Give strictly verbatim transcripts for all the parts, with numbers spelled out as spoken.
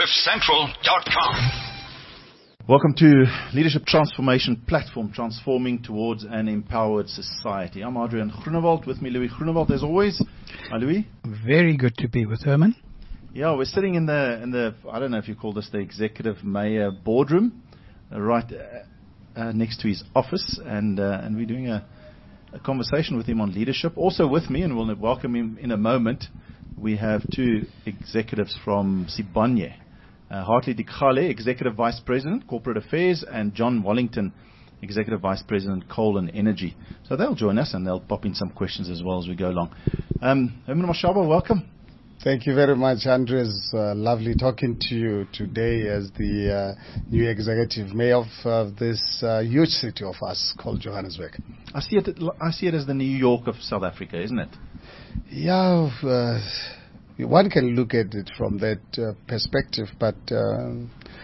cliff central dot com. Welcome to Leadership Transformation Platform, transforming towards an empowered society. I'm Adrian Groenewald, with me Louis Groenewald as always. Hi Louis. Very good to be with Herman. Yeah, we're sitting in the, in the I don't know if you call this the Executive Mayor boardroom, uh, right uh, uh, next to his office, and uh, and we're doing a, a conversation with him on leadership. Also with me, and we'll welcome him in a moment, we have two executives from Sibanye. Uh, Hartley Dikgale, Executive Vice President, Corporate Affairs, and John Wallington, Executive Vice President, Coal and Energy. So they'll join us and they'll pop in some questions as well as we go along. Um, Herman Mashaba, welcome. Thank you very much, Andrew. It's uh, lovely talking to you today as the uh, new Executive Mayor of uh, this uh, huge city of us called Johannesburg. I see it. I see it as the New York of South Africa, isn't it? Yeah. Uh, One can look at it from that uh, perspective, but uh,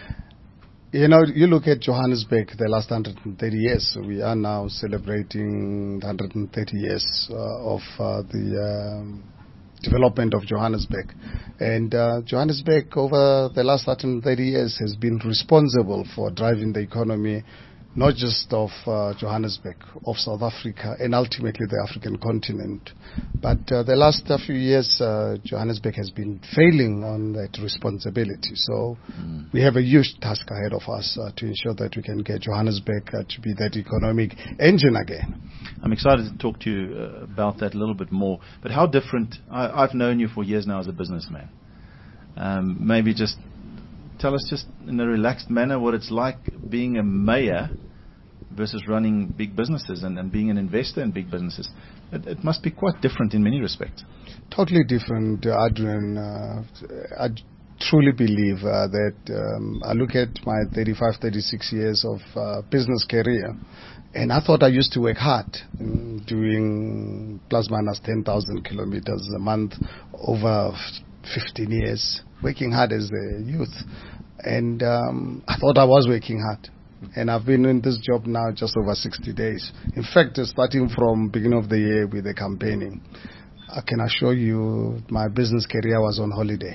you know, you look at Johannesburg the last one hundred thirty years. So we are now celebrating one hundred thirty years uh, of uh, the um, development of Johannesburg, and uh, Johannesburg over the last one hundred thirty years has been responsible for driving the economy, not just of uh, Johannesburg, of South Africa, and ultimately the African continent. But uh, the last uh, few years, uh, Johannesburg has been failing on that responsibility. So mm. we have a huge task ahead of us uh, to ensure that we can get Johannesburg uh, to be that economic engine again. I'm excited to talk to you uh, about that a little bit more. But how different, I, I've known you for years now as a businessman. Um, maybe just tell us just in a relaxed manner what it's like being a mayor versus running big businesses and, and being an investor in big businesses. It, it must be quite different in many respects. Totally different, uh, Adrian. Uh, I truly believe uh, that um, I look at my thirty-five, thirty-six years of uh, business career, and I thought I used to work hard, um, doing plus minus ten thousand kilometers a month over fifteen years, working hard as a youth. And um, I thought I was working hard. And I've been in this job now just over sixty days. In fact, starting from beginning of the year with the campaigning, I can assure you my business career was on holiday.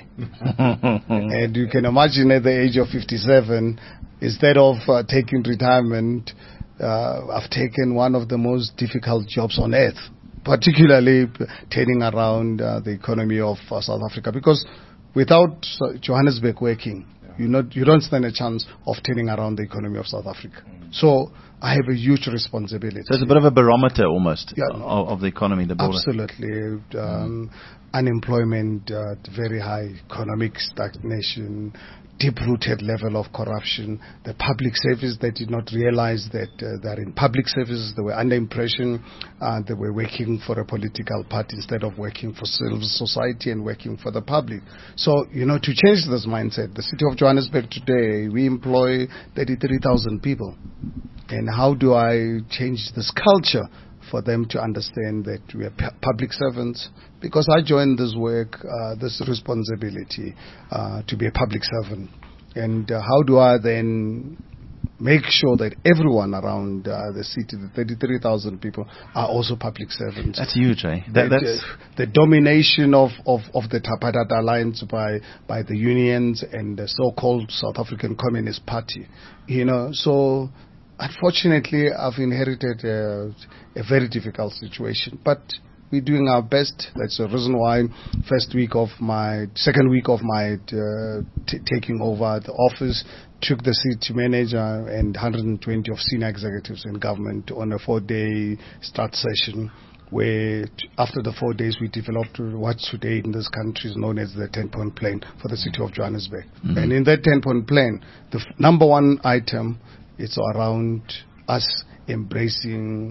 And you can imagine at the age of fifty-seven, instead of uh, taking retirement, uh, I've taken one of the most difficult jobs on earth, particularly turning around uh, the economy of uh, South Africa. Because without uh, Johannesburg working, You not, you don't stand a chance of turning around the economy of South Africa. So I have a huge responsibility. So it's a bit of a barometer almost yeah, of, of the economy. The border. Absolutely. Um, mm. Unemployment, uh, very high, economic stagnation, deep-rooted level of corruption. The public service, they did not realize that uh, they're in public services. They were under impression uh, they were working for a political party instead of working for civil society and working for the public. So, you know, to change this mindset, the city of Johannesburg today, we employ thirty-three thousand people. And how do I change this culture for them to understand that we are p- public servants? Because I joined this work, uh, this responsibility uh, to be a public servant. And uh, how do I then make sure that everyone around uh, the city, the thirty-three thousand people, are also public servants? That's huge, eh? That, the, that's the domination of, of, of the Tripartite Alliance by, by the unions and the so-called South African Communist Party. You know, so unfortunately, I've inherited a, a very difficult situation, but we're doing our best. That's the reason why first week of my, second week of my uh, t- taking over the office, took the city manager and one hundred twenty of senior executives in government on a four-day start session, where t- after the four days we developed what today in this country is known as the ten-point plan for the city of Johannesburg. Mm-hmm. And in that ten-point plan, the f- number one item is around us embracing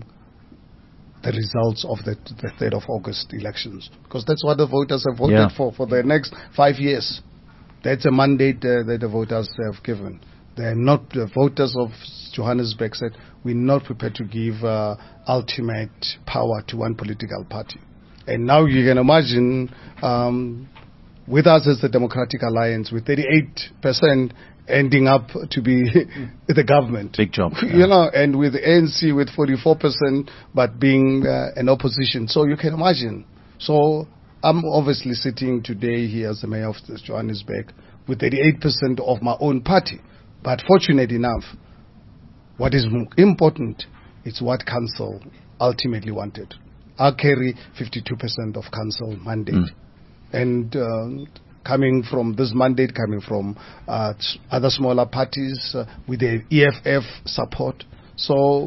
the results of the, the third of August elections. Because that's what the voters have voted yeah. for, for the next five years. That's a mandate uh, that the voters have given. They're not, the voters of Johannesburg said, we're not prepared to give uh, ultimate power to one political party. And now you can imagine, um, with us as the Democratic Alliance, with thirty-eight percent ending up to be the government. Big job. Yeah. You know, and with the A N C with forty-four percent, but being uh, an opposition. So you can imagine. So I'm obviously sitting today here as the mayor of Johannesburg with thirty-eight percent of my own party. But fortunate enough, what is important is what council ultimately wanted. I carry fifty-two percent of council mandate. Mm. And uh, coming from this mandate, coming from uh, other smaller parties uh, with the E F F support. So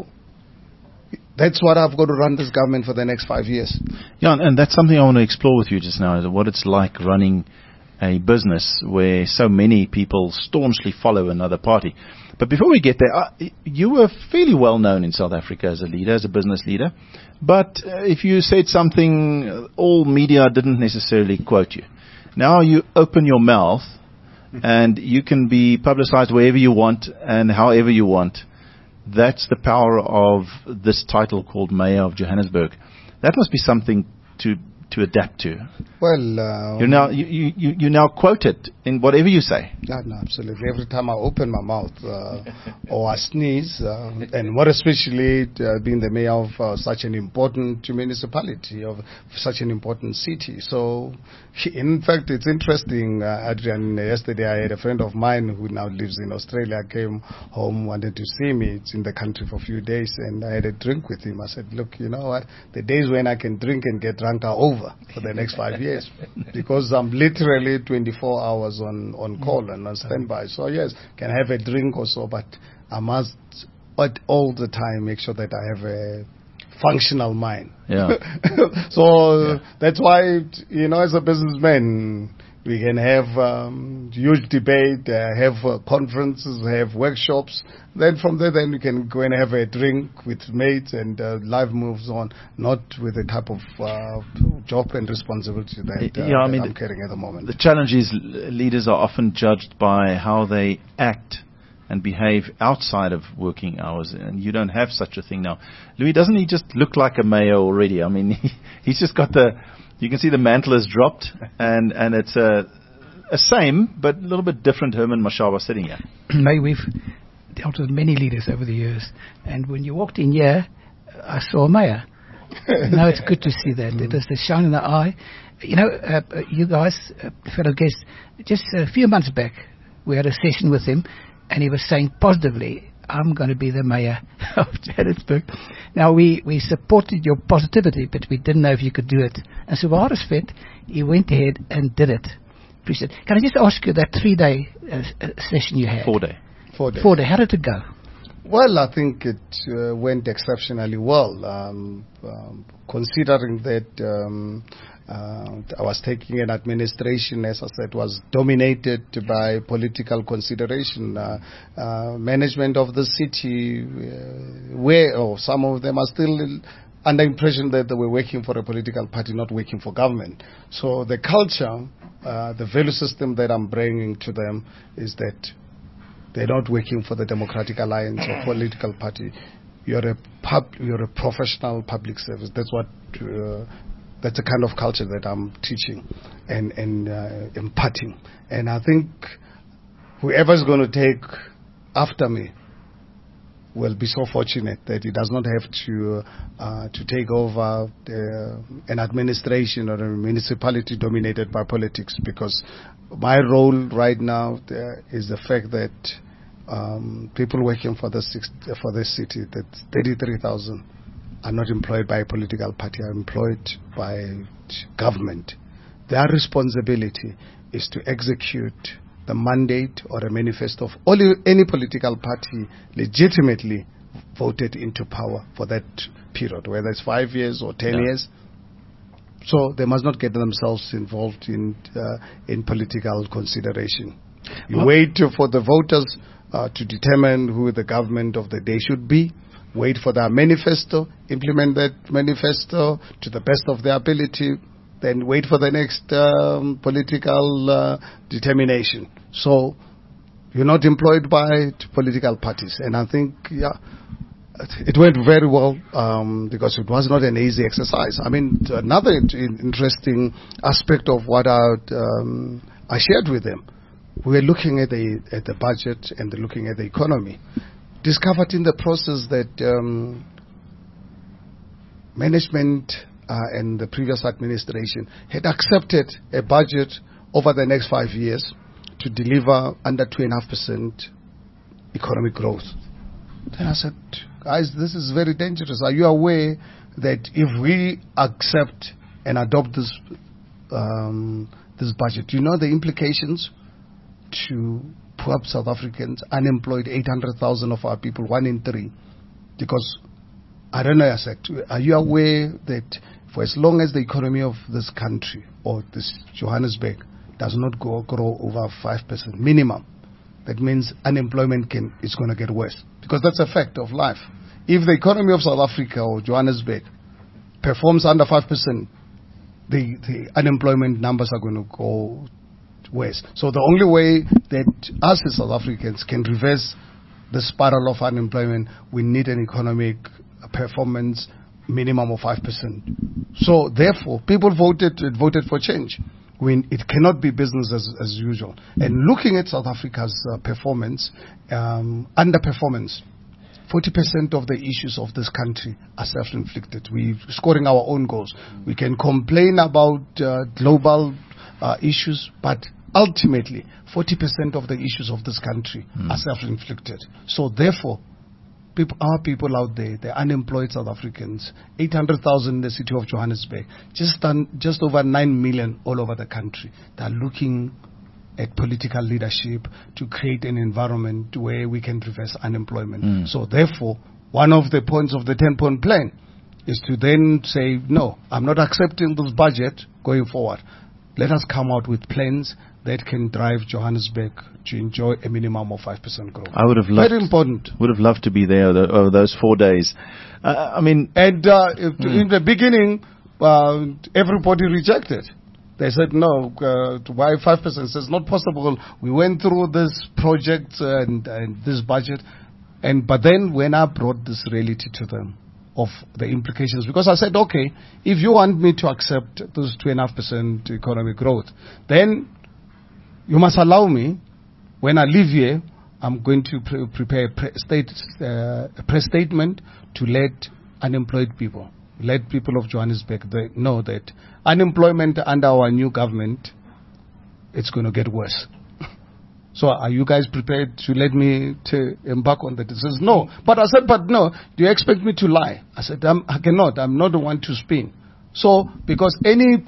that's what I've got to run this government for the next five years. Yeah, and that's something I want to explore with you just now, is what it's like running a business where so many people staunchly follow another party. But before we get there, uh, you were fairly well known in South Africa as a leader, as a business leader. But uh, if you said something, all media didn't necessarily quote you. Now you open your mouth and you can be publicized wherever you want and however you want. That's the power of this title called Mayor of Johannesburg. That must be something to to adapt to. Well, uh, you now you, you you now quote it in whatever you say. Yeah, no, absolutely. Every time I open my mouth uh, or I sneeze, uh, and more especially uh, being the mayor of uh, such an important municipality, of such an important city. So, in fact, it's interesting, uh, Adrian. Yesterday, I had a friend of mine who now lives in Australia. Came home, wanted to see me. It's in the country for a few days, and I had a drink with him. I said, "Look, you know what? The days when I can drink and get drunk are over for the next five years, because I'm literally twenty-four hours on, on call and on standby. So yes, can have a drink or so, but I must at all the time make sure that I have a functional mind." Yeah. so yeah. That's why, you know, as a businessman, we can have um, huge debate, uh, have uh, conferences, have workshops. Then from there, then we can go and have a drink with mates, and uh, life moves on, not with the type of uh, job and responsibility that, uh, yeah, I mean, that I'm carrying at the moment. The challenge is leaders are often judged by how they act and behave outside of working hours, and you don't have such a thing now. Louis, doesn't he just look like a mayor already? I mean, he, he's just got the... You can see the mantle has dropped, and, and it's a, a same but a little bit different Herman Mashaba sitting here. May we've dealt with many leaders over the years, and when you walked in here, I saw a mayor. Now it's good to see that. Mm. It is the shine in the eye. You know, uh, you guys, uh, fellow guests, just a few months back, we had a session with him, and he was saying positively, "I'm going to be the mayor of Johannesburg." Now, we, we supported your positivity, but we didn't know if you could do it. And so, waar is fit, he went ahead and did it. Appreciate it. Can I just ask you that three-day uh, session you had? Four-day. Four-day. Four-day. How did it go? Well, I think it uh, went exceptionally well, um, um, considering that um, uh, I was taking an administration, as I said, was dominated by political consideration. Uh, uh, management of the city, uh, where or some of them are still under impression that they were working for a political party, not working for government. So the culture, uh, the value system that I'm bringing to them is that they're not working for the Democratic Alliance or political party. You're a pub, you're a professional public service. That's what. Uh, That's the kind of culture that I'm teaching and, and uh, imparting. And I think whoever's going to take after me will be so fortunate that he does not have to uh, to take over the, an administration or a municipality dominated by politics, because my role right now there is the fact that um, people working for this, for this city, that's thirty-three thousand, are not employed by a political party, are employed by government. Their responsibility is to execute the mandate or a manifesto of only any political party legitimately voted into power for that period, whether it's five years or ten yeah. years. So they must not get themselves involved in uh, in political consideration. You well, wait for the voters uh, to determine who the government of the day should be. Wait for their manifesto, implement that manifesto to the best of their ability, then wait for the next um, political uh, determination. So you're not employed by political parties. And I think, yeah, it went very well um, because it was not an easy exercise. I mean, another interesting aspect of what I, um, I shared with them, we were looking at the, at the budget and looking at the economy. Discovered in the process that um, management uh, and the previous administration had accepted a budget over the next five years to deliver under two and a half percent economic growth. Then I said, guys, this is very dangerous. Are you aware that if we accept and adopt this um, this budget, you know the implications to poor South Africans, unemployed, eight hundred thousand of our people, one in three. Because, I don't know, I said, are you aware that for as long as the economy of this country or this Johannesburg does not go grow over five percent minimum, that means unemployment can is going to get worse. Because that's a fact of life. If the economy of South Africa or Johannesburg performs under five percent, the, the unemployment numbers are going to go worse. So the only way that us as South Africans can reverse the spiral of unemployment, we need an economic performance minimum of five percent. So therefore, people voted voted for change. When it cannot be business as, as usual. And looking at South Africa's uh, performance, um, underperformance, forty percent of the issues of this country are self-inflicted. We're scoring our own goals. We can complain about uh, global uh, issues, but ultimately, forty percent of the issues of this country mm. are self-inflicted. So therefore, people, our people out there, the unemployed South Africans, eight hundred thousand in the city of Johannesburg, just done, just over nine million all over the country. They're looking at political leadership to create an environment where we can reverse unemployment. Mm. So therefore, one of the points of the ten-point plan is to then say, no, I'm not accepting this budget going forward. Let us come out with plans that can drive Johannesburg to enjoy a minimum of five percent growth. I would have loved, Very important. Would have loved to be there the, over those four days. Uh, I mean, and uh, if mm. in the beginning, uh, everybody rejected. They said no. Uh, why five percent? It's not possible. We went through this project and, and this budget, and but then when I brought this reality to them of the implications, because I said, okay, if you want me to accept this two and a half percent economic growth, then you must allow me, when I leave here, I'm going to pre- prepare a, pre- state, uh, a press statement to let unemployed people, let people of Johannesburg they know that unemployment under our new government, it's going to get worse. So are you guys prepared to let me to embark on that? He says, no. But I said, but no, do you expect me to lie? I said, I'm, I cannot. I'm not the one to spin. So, because any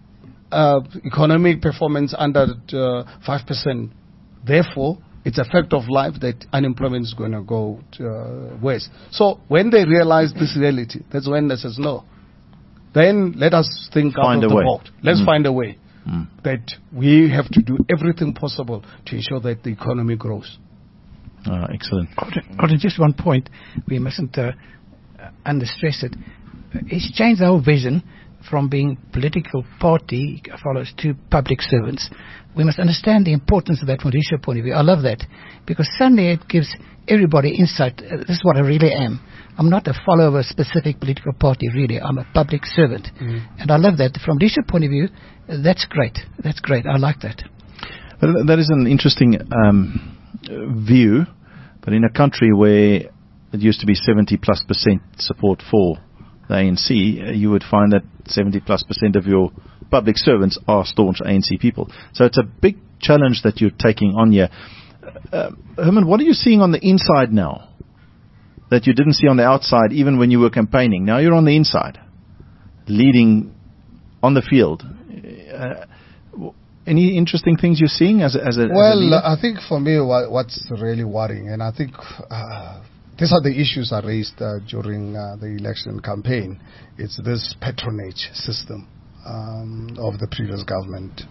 uh, economic performance under uh, five percent, therefore, it's a fact of life that unemployment is going to go uh, worse. So, when they realize this reality, that's when they says, no. Then let us think find out of the way. box. Let's mm. find a way. Mm. That we have to do everything possible to ensure that the economy grows. Uh, excellent. Gordon, just one point. We mustn't uh, understress it. It's changed our vision from being political party follows to public servants. We must understand the importance of that from a leadership point of view. I love that because suddenly it gives everybody insight. Uh, this is what I really am. I'm not a follower of a specific political party, really. I'm a public servant. Mm. And I love that. From a leadership point of view, uh, that's great. That's great. I like that. But that is an interesting um, view. But in a country where it used to be seventy plus percent support for the A N C, uh, you would find that seventy plus percent of your public servants are staunch A N C people. So it's a big challenge that you're taking on here. Uh, Herman, what are you seeing on the inside now that you didn't see on the outside even when you were campaigning? Now you're on the inside, leading on the field. Uh, any interesting things you're seeing as a, as a Well, as a leader? I think for me what, what's really worrying, and I think uh, these are the issues I raised uh, during uh, the election campaign, it's this patronage system um, of the previous government.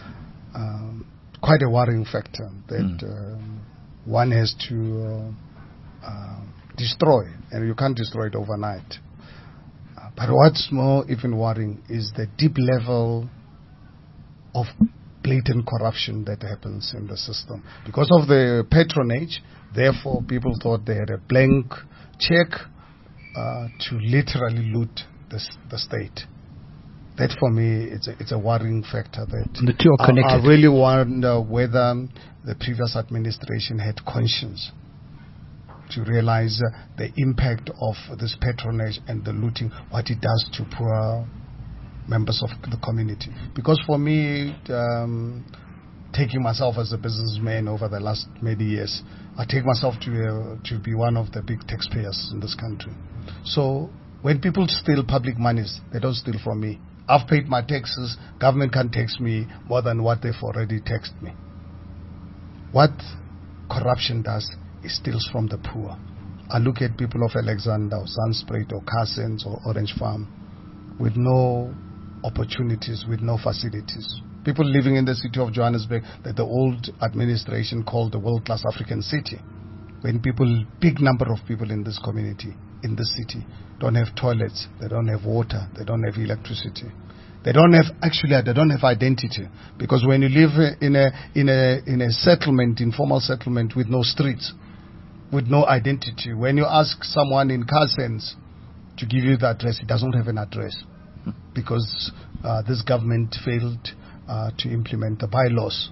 Um, quite a worrying factor that mm. um, one has to uh, uh, destroy, and you can't destroy it overnight. Uh, but what's more even worrying is the deep level of blatant corruption that happens in the system. Because of the patronage, therefore people thought they had a blank check uh, to literally loot the, the state. That for me, it's a, it's a worrying factor. That the two are connected. I, I really wonder whether the previous administration had conscience to realize uh, the impact of this patronage and the looting, what it does to poor members of the community. Because for me, um, taking myself as a businessman over the last many years. I take myself to uh, to be one of the big taxpayers in this country. So when people steal public monies, they don't steal from me. I've paid my taxes. Government can't tax me more than what they've already taxed me. What corruption does, it steals from the poor. I look at people of Alexander or Zandspruit or Carsons or Orange Farm with no opportunities, with no facilities. People living in the city of Johannesburg that the old administration called the world-class African city. When people, big number of people in this community, in this city, don't have toilets, they don't have water, they don't have electricity. They don't have, actually, they don't have identity. Because when you live in a, in a, in a settlement, informal settlement with no streets, with no identity, when you ask someone in Carsons to give you the address, he doesn't have an address. Because uh, this government failed uh, to implement the bylaws.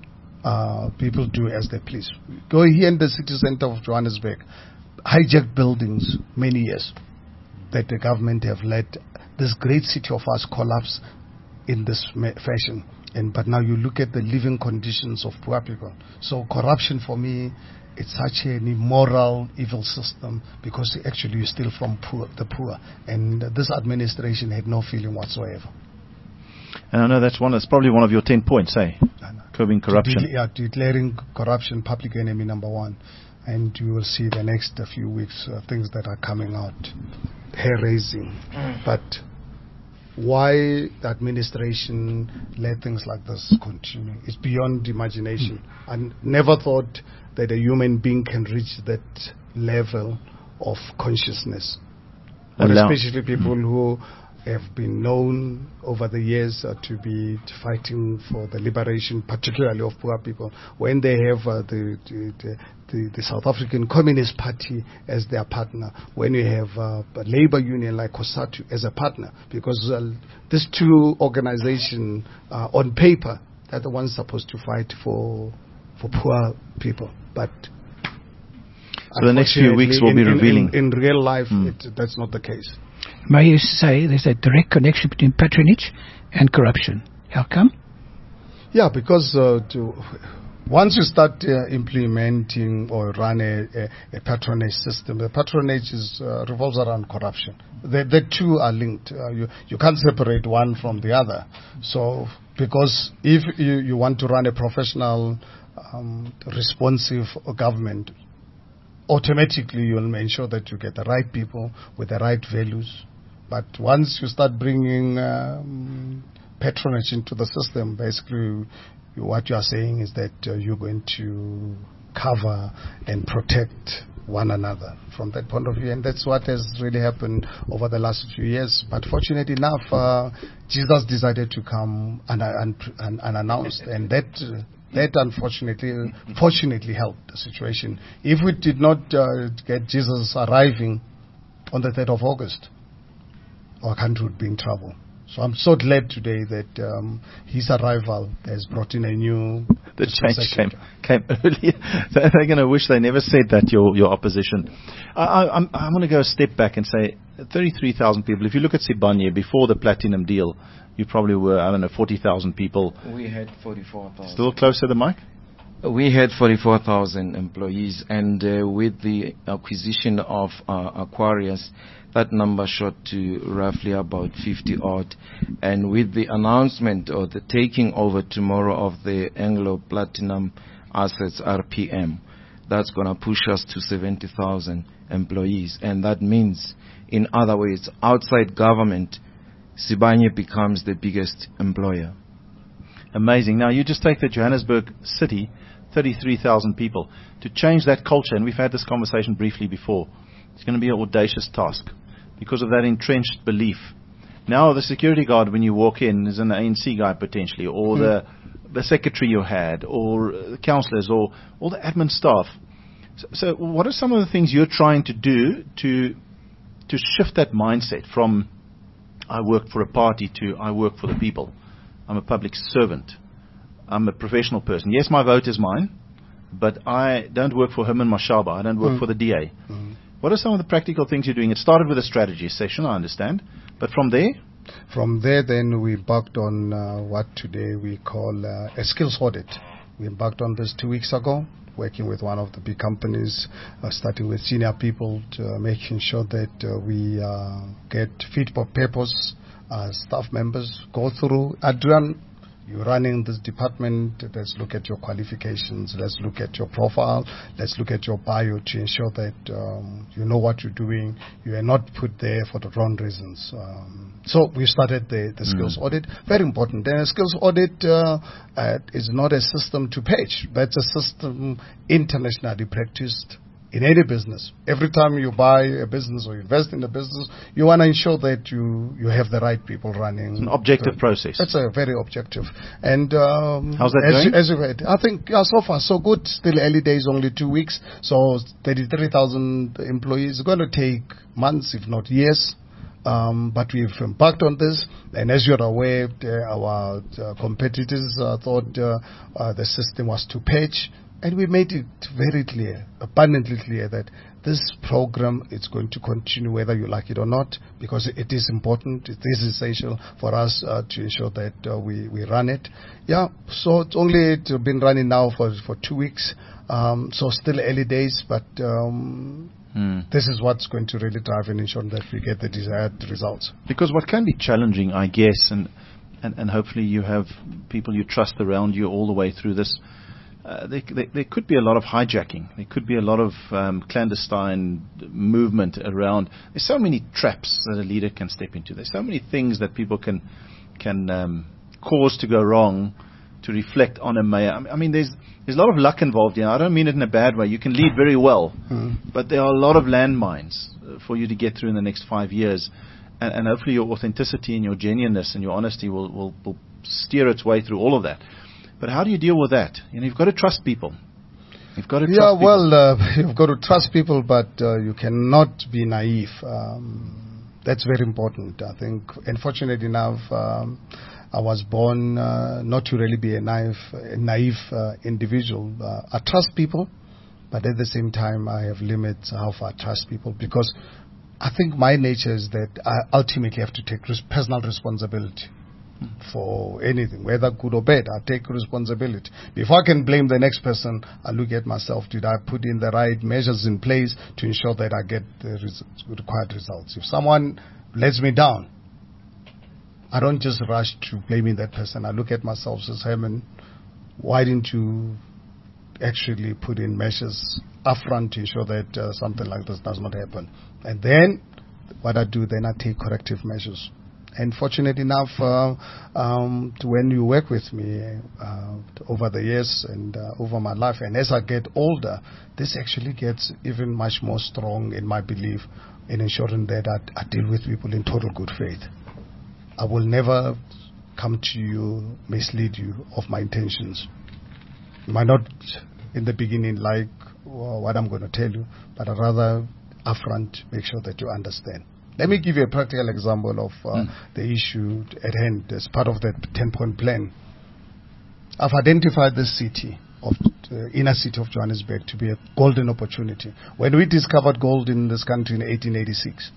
Uh, people do as they please. Go here in the city center of Johannesburg, hijacked buildings many years that the government have let this great city of ours collapse in this ma- fashion. And but now you look at the living conditions of poor people. So corruption for me, it's such an immoral, evil system because actually you steal from poor, the poor. And this administration had no feeling whatsoever. And I know that's one. That's probably one of your ten points, eh? Curbing corruption. De- yeah, declaring corruption public enemy number one. And you will see the next uh, few weeks uh, things that are coming out, hair-raising. Mm. But why the administration let things like this continue? It's beyond imagination. Mm. I never thought that a human being can reach that level of consciousness. But especially people mm. who have been known over the years uh, to be fighting for the liberation, particularly of poor people, when they have uh, the, the, the, the South African Communist Party as their partner, when you have uh, a labor union like COSATU as a partner, because uh, these two organizations uh, on paper are the ones supposed to fight for for poor people. But so the next few weeks will in, be in, revealing. In, in real life, mm. it, that's not the case. May you say there's a direct connection between patronage and corruption. How come? Yeah, because uh, to, once you start uh, implementing or run a, a, a patronage system, the patronage is, uh, revolves around corruption. The, the two are linked. Uh, you, you can't separate one from the other. So, because if you, you want to run a professional, um, responsive government, automatically you'll ensure that you get the right people with the right values. But once you start bringing um, patronage into the system, basically you, what you are saying is that uh, you're going to cover and protect one another from that point of view. And that's what has really happened over the last few years. But fortunately enough, uh, Jesus decided to come un- un- un- unannounced. And that... Uh, That unfortunately, fortunately helped the situation. If we did not uh, get Jesus arriving on the third of August, our country would be in trouble. So I'm so glad today that um, his arrival has brought in a new... The change came, came earlier. They're going to wish they never said that, your, your opposition. I, I, I'm, I'm going to go a step back and say thirty-three thousand people. If you look at Sibanye, before the platinum deal, you probably were, I don't know, forty thousand people. We had forty-four thousand. Still close to the mic? We had forty-four thousand employees, and uh, with the acquisition of uh, Aquarius, that number shot to roughly about fifty odd. And with the announcement or the taking over tomorrow of the Anglo Platinum Assets R P M, that's going to push us to seventy thousand employees. And that means, in other words, outside government, Sibanye becomes the biggest employer. Amazing. Now, you just take the Johannesburg city, thirty-three thousand people, to change that culture, and we've had this conversation briefly before. It's going to be an audacious task because of that entrenched belief. Now, the security guard, when you walk in, is an A N C guy potentially, or mm. the the secretary you had, or the councillors, or all the admin staff. So, so what are some of the things you're trying to do to to shift that mindset from I work for a party to I work for the people? I'm a public servant. I'm a professional person. Yes, my vote is mine, but I don't work for Herman Mashaba. I don't work mm. for the D A. Mm. What are some of the practical things you're doing? It started with a strategy session, I understand. But from there? From there, then, we embarked on uh, what today we call uh, a skills audit. We embarked on this two weeks ago, working with one of the big companies, uh, starting with senior people, to uh, making sure that uh, we uh, get fit for purpose uh, staff members go through. Adrian, you're running this department. Let's look at your qualifications. Let's look at your profile. Let's look at your bio to ensure that um, you know what you're doing. You are not put there for the wrong reasons. Um, so we started the, the skills mm. audit. Very important. And a skills audit uh, uh, is not a system to page. That's a system internationally practiced in any business. Every time you buy a business or invest in a business, you want to ensure that you, you have the right people running. It's an objective the, process. That's a very objective. And um, how's that as going? You, as you heard, I think yeah, so far so good. Still early days, only two weeks. So thirty-three thousand employees. It's going to take months, if not years. Um, but we've embarked on this, and as you're aware, uh, our uh, competitors uh, thought uh, uh, the system was to patch. And we made it very clear, abundantly clear, that this program is going to continue whether you like it or not, because it is important, it is essential for us uh, to ensure that uh, we, we run it. Yeah, so it's only it's been running now for, for two weeks, um, so still early days, but um, hmm. this is what's going to really drive and ensure that we get the desired results. Because what can be challenging, I guess, and, and, and hopefully you have people you trust around you all the way through this, Uh, there, there, there could be a lot of hijacking. There could be a lot of um, clandestine movement around. There's so many traps that a leader can step into. There's so many things that people can can um, cause to go wrong, to reflect on a mayor. I mean, there's there's a lot of luck involved here. I don't mean it in a bad way. You can lead very well, mm. but there are a lot of landmines for you to get through in the next five years. And, and hopefully your authenticity and your genuineness and your honesty will, will, will steer its way through all of that. But how do you deal with that? You know, you've got to trust people. You've got to trust yeah, people. well, uh, you've got to trust people, but uh, you cannot be naive. Um, that's very important, I think. Unfortunately enough, um, I was born uh, not to really be a naive, a naive uh, individual. Uh, I trust people, but at the same time, I have limits how far I trust people, because I think my nature is that I ultimately have to take res- personal responsibility for anything, whether good or bad. I take responsibility. Before I can blame the next person, I look at myself. Did I put in the right measures in place to ensure that I get the res- required results? If someone lets me down, I don't just rush to blaming that person. I look at myself as Herman, why didn't you actually put in measures upfront to ensure that uh, something like this does not happen? And then what I do, then I take corrective measures. And fortunate enough, uh, um, to when you work with me uh, over the years and uh, over my life, and as I get older, this actually gets even much more strong in my belief in ensuring that I, I deal with people in total good faith. I will never come to you, mislead you of my intentions. You might not in the beginning like well, what I'm going to tell you, but I'd rather upfront make sure that you understand. Let me give you a practical example of uh, mm. the issue at hand as part of that ten-point plan. I've identified this city, of the inner city of Johannesburg, to be a golden opportunity. When we discovered gold in this country in eighteen eighty-six,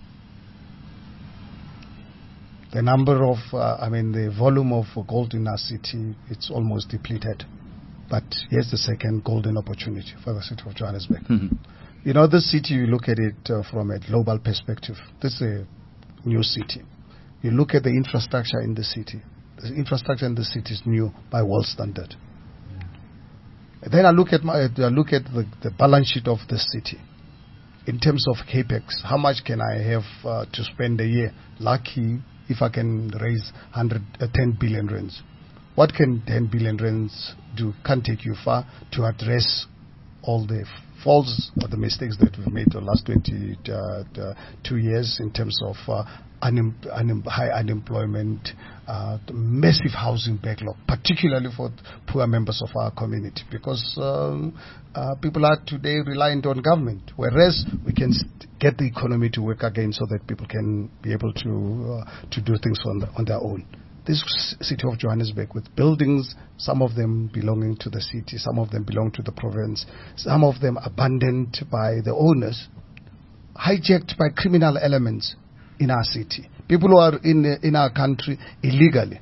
the number of, uh, I mean, the volume of gold in our city, it's almost depleted. But here's the second golden opportunity for the city of Johannesburg. Mm-hmm. You know, this city, you look at it uh, from a global perspective. This is a new city. You look at the infrastructure in the city. The infrastructure in the city is new by world standard. Mm. Then I look at my, I look at the, the balance sheet of the city. In terms of capex, how much can I have uh, to spend a year? Lucky if I can raise one hundred, uh, ten billion rands. What can ten billion rands do? Can't take you far to address all the faults or the mistakes that we've made the last twenty-two years in terms of uh, unem- unem- high unemployment, uh, the massive housing backlog, particularly for poor members of our community, because um, uh, people are today reliant on government, whereas we can st- get the economy to work again so that people can be able to uh, to do things on, the, on their own. This city of Johannesburg, with buildings, some of them belonging to the city, some of them belong to the province, some of them abandoned by the owners, hijacked by criminal elements in our city. People who are in in our country illegally,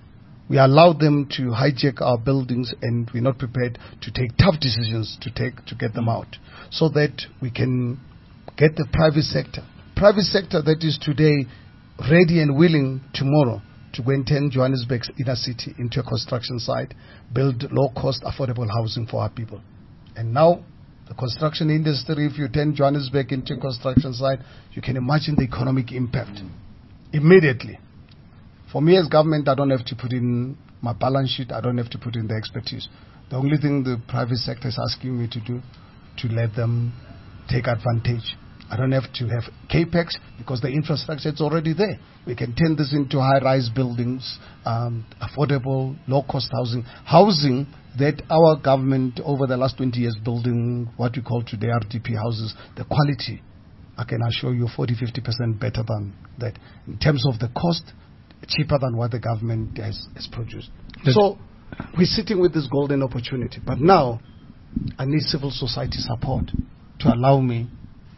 We allow them to hijack our buildings, and we're not prepared to take tough decisions to take to get them out, so that we can get the private sector. Private sector that is today ready and willing tomorrow to go and turn Johannesburg's inner city into a construction site, build low-cost, affordable housing for our people. And now, the construction industry, if you turn Johannesburg into a construction site, you can imagine the economic impact immediately. For me as government, I don't have to put in my balance sheet. I don't have to put in the expertise. The only thing the private sector is asking me to do, to let them take advantage. I don't have to have capex because the infrastructure is already there. We can turn this into high-rise buildings, um, affordable, low-cost housing. Housing that our government over the last twenty years building what we call today R D P houses, the quality, I can assure you forty to fifty percent better than that. In terms of the cost, cheaper than what the government has, has produced. That's so we're sitting with this golden opportunity. But now I need civil society support to allow me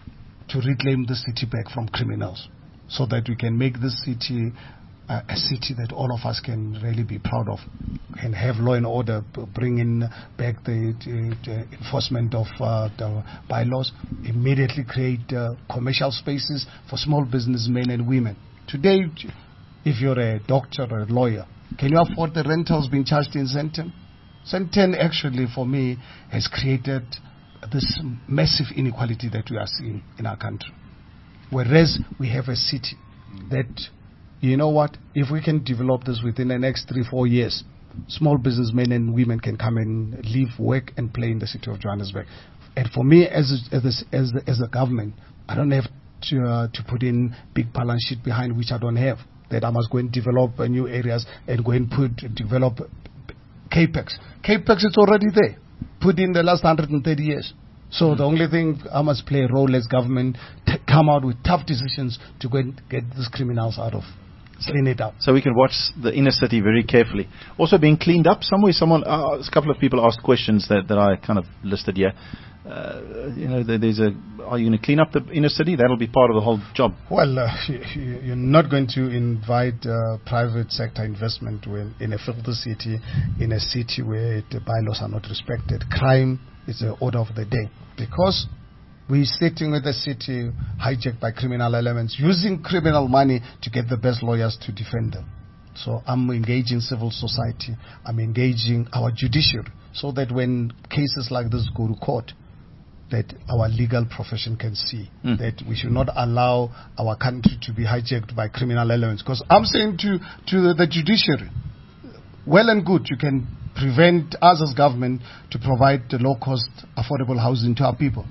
to reclaim the city back from criminals, so that we can make this city uh, a city that all of us can really be proud of, and have law and order, bring in back the, the, the enforcement of uh, the bylaws, immediately create uh, commercial spaces for small businessmen and women. Today, if you're a doctor or a lawyer, can you afford the rentals being charged in Sandton? Sandton actually, for me, has created this massive inequality that we are seeing in our country. Whereas we have a city that, you know what, if we can develop this within the next three, four years, small businessmen and women can come and live, work, and play in the city of Johannesburg. And for me, as a, as a, as a, as a government, I don't have to, uh, to put in big balance sheet behind which I don't have. That I must go and develop uh, new areas and go and put, develop capex. Capex is already there, put in the last one hundred thirty years. So mm-hmm. the only thing I must play a role as government, t- come out with tough decisions to go and get these criminals out of, clean it up. So we can watch the inner city very carefully. Also being cleaned up somewhere. Someone, uh, a couple of people asked questions that, that I kind of listed here. Uh, you know, there, there's a. Are you going to clean up the inner city? That'll be part of the whole job. Well, uh, you, you're not going to invite uh, private sector investment when, in a filthy city, in a city where the bylaws are not respected. Crime is the order of the day, because we're sitting with the city hijacked by criminal elements, using criminal money to get the best lawyers to defend them. So I'm engaging civil society. I'm engaging our judiciary, so that when cases like this go to court, that our legal profession can see mm. that we should not allow our country to be hijacked by criminal elements. Because I'm saying to, to the, the judiciary, well and good, you can prevent us as government to provide the low-cost, affordable housing to our people.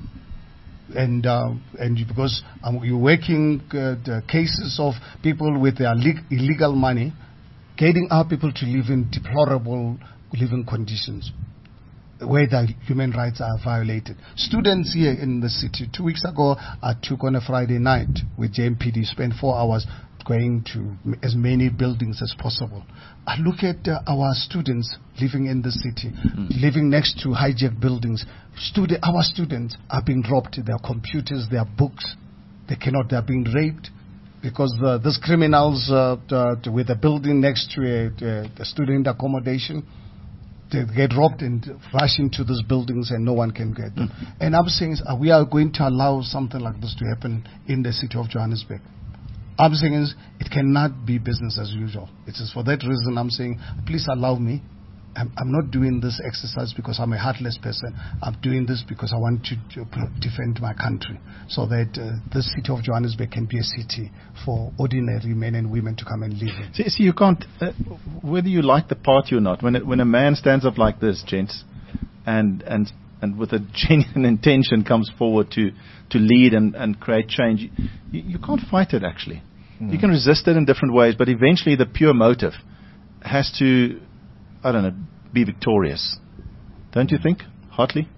And uh, and because um, you're working uh, the cases of people with their le- illegal money, getting our people to live in deplorable living conditions, where the human rights are violated. Students here in the city, two weeks ago, I took on a Friday night with J M P D, spent four hours going to as many buildings as possible. I look at uh, our students living in the city, mm. living next to hijacked buildings. Student, our students are being robbed, their computers, their books. They cannot, they're being raped. Because the, these criminals uh, the, with a building next to a, a student accommodation, they get robbed and rush into these buildings and no one can get them. Mm. And I'm saying is, uh, we are going to allow something like this to happen in the city of Johannesburg. I'm saying is, it cannot be business as usual. It is for that reason I'm saying, please allow me. I'm, I'm not doing this exercise because I'm a heartless person. I'm doing this because I want to, to defend my country, so that uh, the city of Johannesburg can be a city for ordinary men and women to come and live in. See, see you can't, uh, whether you like the party or not, when it, when a man stands up like this, gents, and and and with a genuine intention comes forward to, to lead and, and create change, you, you can't fight it actually. No. You can resist it in different ways, but eventually the pure motive has to, I don't know, be victorious. Don't you think, Hartley?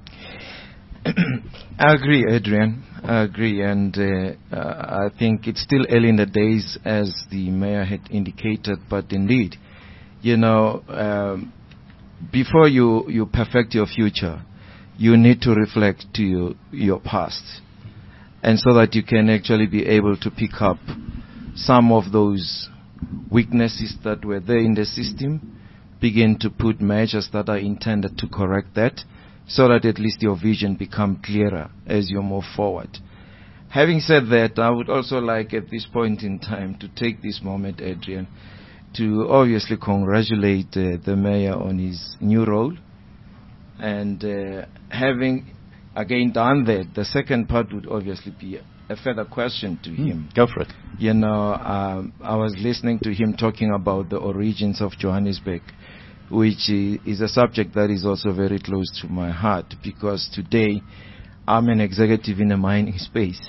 I agree, Adrian. I agree, and uh, uh, I think it's still early in the days, as the mayor had indicated. But indeed, you know, um, before you, you perfect your future, you need to reflect to your, your past, and so that you can actually be able to pick up some of those weaknesses that were there in the system, begin to put measures that are intended to correct that, so that at least your vision become clearer as you move forward. Having said that, I would also like at this point in time to take this moment, Adrian, to obviously congratulate uh, the mayor on his new role. And uh, having again done that, the second part would obviously be a further question to him. Go for it. You know, um, I was listening to him talking about the origins of Johannesburg, which is a subject that is also very close to my heart, because today I'm an executive in a mining space.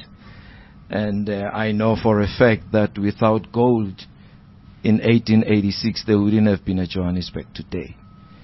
And uh, I know for a fact that without gold in eighteen eighty-six, there wouldn't have been a Johannesburg today.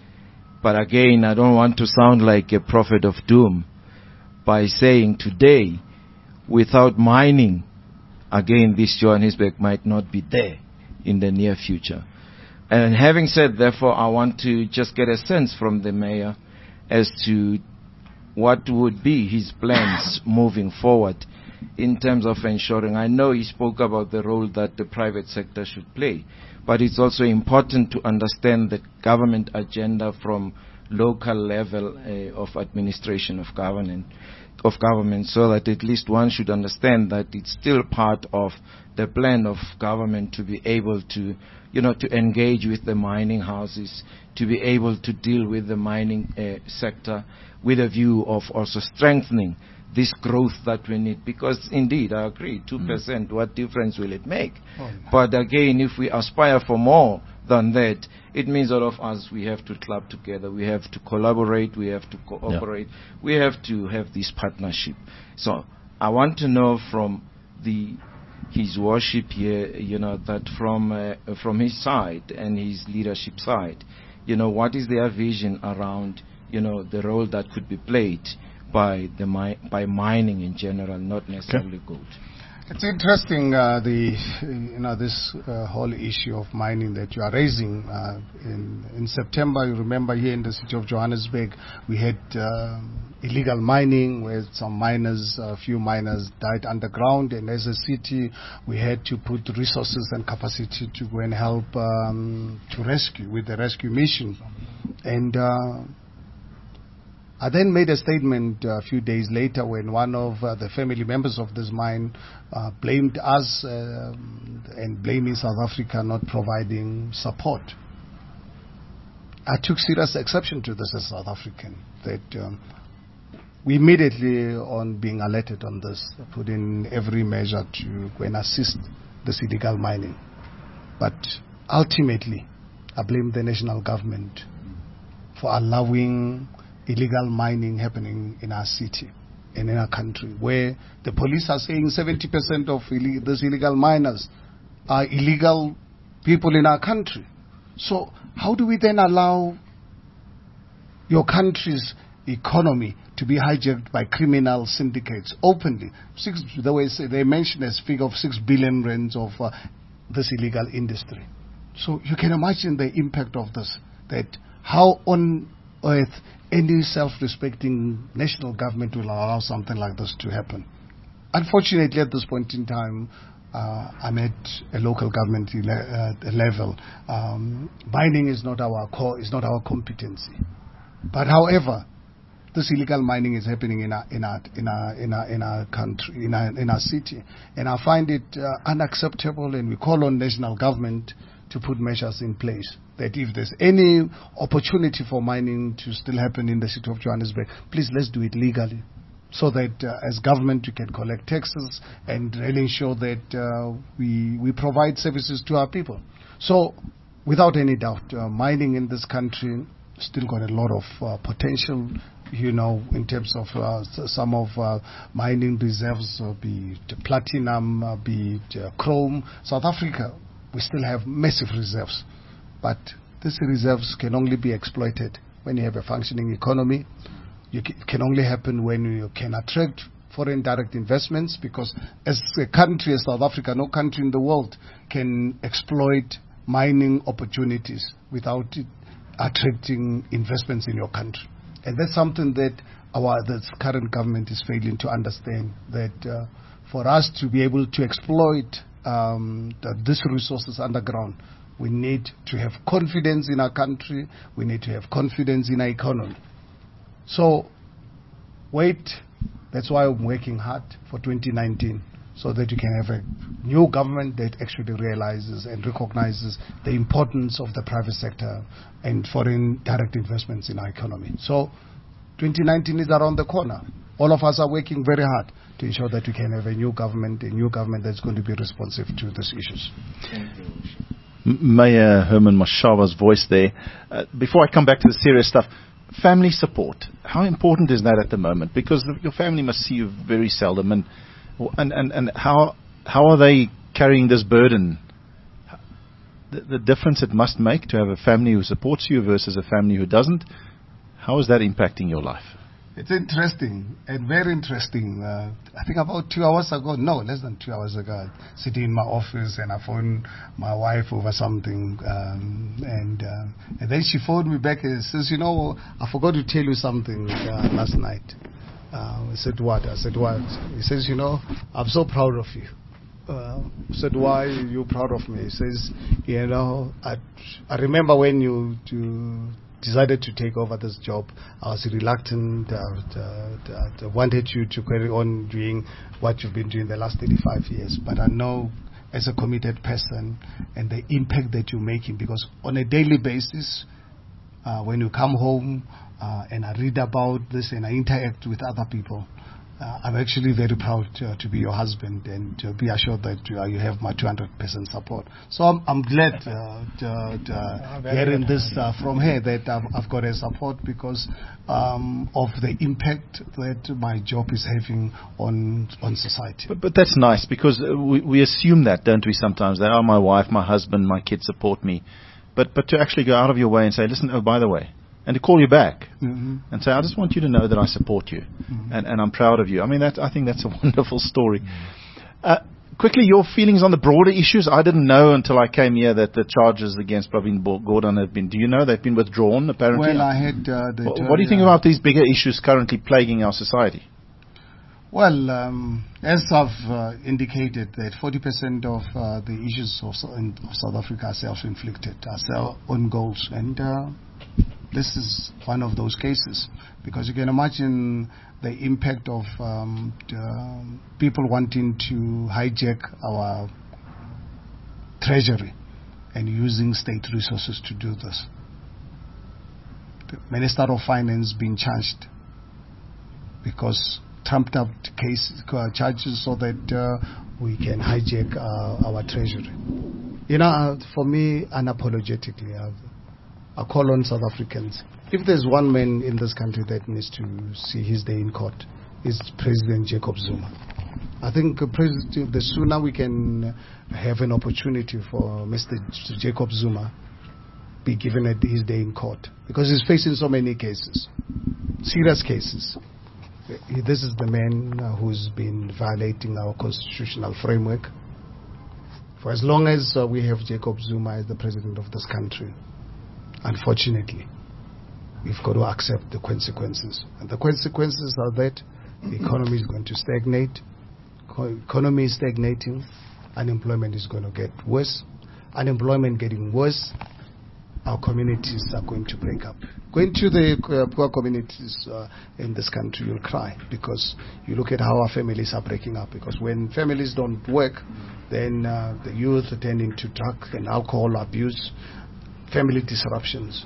But again, I don't want to sound like a prophet of doom by saying today, without mining, again, this Johannesburg might not be there in the near future. And having said, therefore, I want to just get a sense from the mayor as to what would be his plans moving forward in terms of ensuring. I know he spoke about the role that the private sector should play, but it's also important to understand the government agenda from local level uh, of administration of government, of government, so that at least one should understand that it's still part of the plan of government to be able to, you know, to engage with the mining houses, to be able to deal with the mining uh, sector with a view of also strengthening this growth that we need. Because indeed, I agree, two percent, mm. what difference will it make? Oh, but again, if we aspire for more than that, it means all of us, we have to club together, we have to collaborate, we have to cooperate, yeah. we have to have this partnership. So I want to know from the his worship here, you know, that from uh, from his side and his leadership side, you know, what is their vision around, you know, the role that could be played by the mi- by mining in general, not necessarily okay. gold. It's interesting, uh, the you know this uh, whole issue of mining that you are raising. Uh, in in September, you remember here in the city of Johannesburg, we had uh, illegal mining, where some miners, a few miners died underground, and as a city, we had to put resources and capacity to go and help um, to rescue with the rescue mission, and. Uh, I then made a statement uh, a few days later when one of uh, the family members of this mine uh, blamed us uh, and blaming South Africa not providing support. I took serious exception to this as South African, that um, we immediately, on being alerted on this, put in every measure to go and assist this illegal mining. But ultimately, I blame the national government for allowing illegal mining happening in our city and in our country, where the police are saying seventy percent of Ill- these illegal miners are illegal people in our country. So how do we then allow your country's economy to be hijacked by criminal syndicates openly? Six, the way they mention a figure of six billion rands of uh, this illegal industry. So you can imagine the impact of this, that how on earth any self-respecting national government will allow something like this to happen. Unfortunately, at this point in time, uh, I'm at a local government ele- uh, level. Um, mining is not our core, is not our competency. But however, this illegal mining is happening in our in our in our in our, in our country, in our in our city, and I find it uh, unacceptable. And we call on national government to put measures in place, that if there's any opportunity for mining to still happen in the city of Johannesburg, please let's do it legally, so that uh, as government we can collect taxes and really ensure that uh, we we provide services to our people. So without any doubt, uh, mining in this country still got a lot of uh, potential, you know, in terms of uh, some of uh, mining reserves, uh, be it platinum, uh, be it uh, chrome. South Africa, we still have massive reserves, but these reserves can only be exploited when you have a functioning economy. You c- it can only happen when you can attract foreign direct investments, because as a country as South Africa, no country in the world can exploit mining opportunities without it attracting investments in your country. And that's something that our the current government is failing to understand, that uh, for us to be able to exploit Um, the, these resources underground, We need to have confidence in our country. We need to have confidence in our economy. So, wait. That's why I'm working hard for twenty nineteen, so that you can have a new government that actually realizes and recognizes the importance of the private sector and foreign direct investments in our economy. So, twenty nineteen is around the corner. All of us are working very hard to ensure that we can have a new government, a new government that's going to be responsive to these issues. Mayor Herman Mashava's voice there. Uh, before I come back to the serious stuff, family support. How important is that at the moment? Because the, your family must see you very seldom, and and and, and how how are they carrying this burden? The, the difference it must make to have a family who supports you versus a family who doesn't. How is that impacting your life? It's interesting and very interesting. Uh, I think about two hours ago, no, less than two hours ago, sitting in my office and I phoned my wife over something, um, and, uh, and then she phoned me back and says, you know, I forgot to tell you something uh, last night. Uh, I said, what? I said, what? He says, you know, I'm so proud of you. Uh, I said, why are you proud of me? He says, you know, I, I remember when you... you decided to take over this job. I was reluctant. I uh, uh, wanted you to carry on doing what you've been doing the last thirty-five years. But I know as a committed person and the impact that you're making, because on a daily basis, uh, when you come home uh, and I read about this and I interact with other people, Uh, I'm actually very proud uh, to be your husband, and to be assured that uh, you have my two hundred percent support. So I'm, I'm glad uh, to, to, uh, hearing this uh, from her, that I've, I've got her support because um, of the impact that my job is having on on society. But, but that's nice, because we, we assume that, don't we, sometimes, that, oh, my wife, my husband, my kids support me. But, but to actually go out of your way and say, listen, oh, by the way, and to call you back mm-hmm. and say, I just want you to know that I support you mm-hmm. and, and I'm proud of you. I mean, that, I think that's a wonderful story. Mm-hmm. Uh, quickly, your feelings on the broader issues. I didn't know until I came here that the charges against Pravin Gordhan have been, do you know, they've been withdrawn, apparently? Well, I had uh, the... What, what do you think about these bigger issues currently plaguing our society? Well, um, as I've uh, indicated, that forty percent of uh, the issues of, in, of South Africa are self-inflicted, are our own goals, and uh, this is one of those cases, because you can imagine the impact of um, the people wanting to hijack our treasury and using state resources to do this. The Minister of Finance being charged because trumped up case uh, charges so that uh, we can hijack uh, our treasury. You know, uh, for me, unapologetically, uh, I call on South Africans. If there's one man in this country that needs to see his day in court, it's President Jacob Zuma. I think uh, President, the sooner we can have an opportunity for Mister Jacob Zuma be given a, his day in court, because he's facing so many cases, serious cases. This is the man uh, who's been violating our constitutional framework. For as long as uh, we have Jacob Zuma as the president of this country, unfortunately, we've got to accept the consequences. And the consequences are that the economy is going to stagnate, co- economy is stagnating, unemployment is going to get worse. Unemployment getting worse, our communities are going to break up. Going to the uh, poor communities uh, in this country, you'll cry, because you look at how our families are breaking up. Because when families don't work, then uh, the youth turn into drug and alcohol abuse, family disruptions.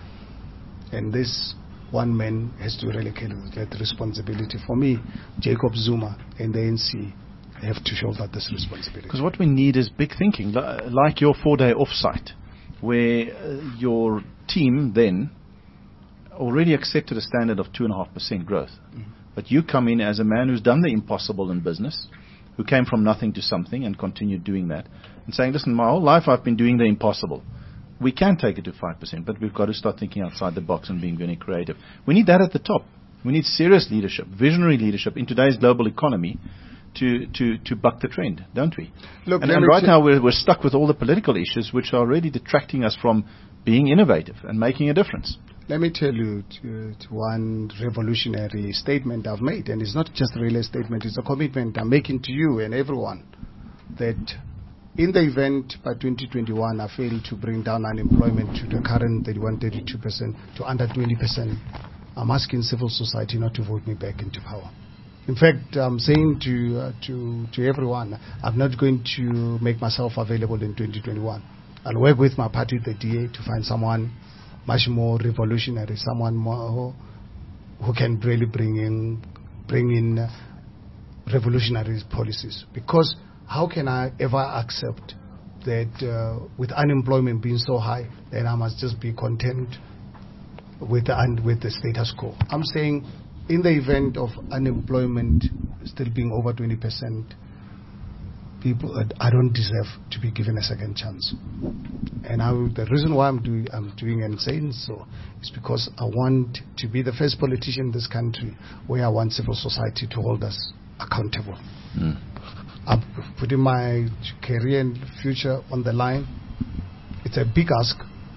And this one man has to really carry that responsibility. For me, Jacob Zuma and the A N C have to shoulder this responsibility. Because what we need is big thinking, like your four-day offsite, where uh, your team then already accepted a standard of two point five percent growth. Mm-hmm. But you come in as a man who's done the impossible in business, who came from nothing to something and continued doing that, and saying, listen, my whole life I've been doing the impossible. We can take it to five percent, but we've got to start thinking outside the box and being very creative. We need that at the top. We need serious leadership, visionary leadership in today's global economy to, to, to buck the trend, don't we? Look, and, and right now we're, we're stuck with all the political issues which are really detracting us from being innovative and making a difference. Let me tell you to, to one revolutionary statement I've made, and it's not just really a statement, it's a commitment I'm making to you and everyone, that in the event by twenty twenty-one I fail to bring down unemployment to the current thirty-one, thirty-two percent to under twenty percent, I'm asking civil society not to vote me back into power. In fact, I'm saying to uh, to to everyone, I'm not going to make myself available in twenty twenty-one. I'll work with my party, the D A, to find someone much more revolutionary, someone more who, who can really bring in bring in uh, revolutionary policies. Because how can I ever accept that uh, with unemployment being so high, then I must just be content with the, and with the status quo? I'm saying, in the event of unemployment still being over twenty percent, people, uh, I don't deserve to be given a second chance. And I, the reason why I'm doing, I'm doing and saying so is because I want to be the first politician in this country where I want civil society to hold us accountable. Mm. I'm putting my career and future on the line. It's a big ask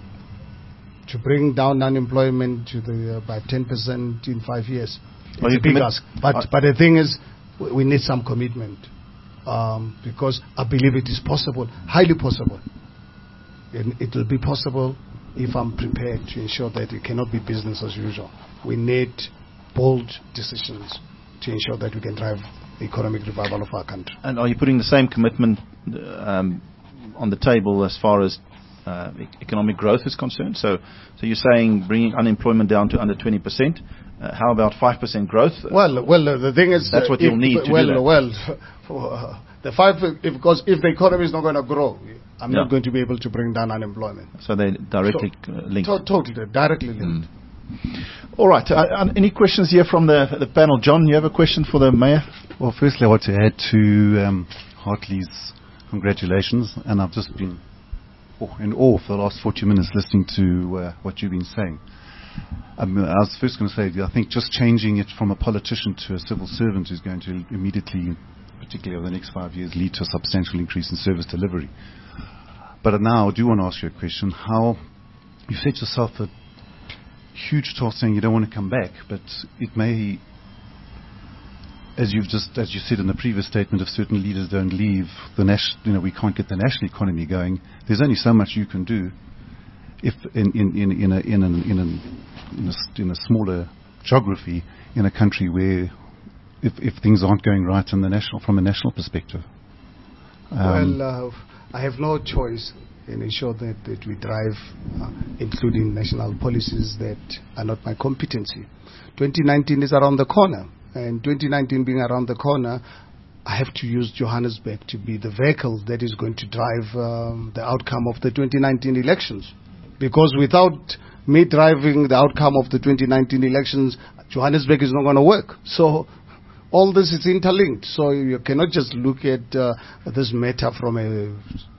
to bring down unemployment to the uh, by ten percent in five years. It's a big ask. But uh, but the thing is, we, we need some commitment, um, because I believe it is possible, highly possible. And it will be possible if I'm prepared to ensure that it cannot be business as usual. We need bold decisions to ensure that we can drive the economic revival of our country. And are you putting the same commitment um, on the table as far as uh, e- economic growth is concerned? So, so you're saying bringing unemployment down to under twenty percent. Uh, how about five percent growth? Well, well, uh, the thing is, that's what uh, you'll if, need to well, do that. Well, uh, the five, if, because if the economy is not going to grow, I'm yeah. not going to be able to bring down unemployment. So they're directly so, uh, linked. To- totally, directly linked. Mm. All right. Uh, uh, any questions here from the the panel? John, you have a question for the mayor? Well, firstly, I want to add to um, Hartley's congratulations, and I've just been oh, in awe for the last forty minutes listening to uh, what you've been saying. Um, I was first going to say, I think just changing it from a politician to a civil servant is going to immediately, particularly over the next five years, lead to a substantial increase in service delivery. But now I do want to ask you a question. How, you set yourself a huge task saying you don't want to come back, but it may, as you've just, as you said in the previous statement, if certain leaders don't leave, the nas- you know, we can't get the national economy going. There's only so much you can do if in in in in a in a, in a, in a, in a smaller geography in a country where if if things aren't going right in the national from a national perspective. Um, well, uh, I have no choice in ensure that, that we drive, uh, including national policies that are not my competency. twenty nineteen is around the corner, and twenty nineteen being around the corner, I have to use Johannesburg to be the vehicle that is going to drive um, the outcome of the twenty nineteen elections. Because without me driving the outcome of the twenty nineteen elections, Johannesburg is not going to work. So all this is interlinked. So you cannot just look at uh, this matter from a,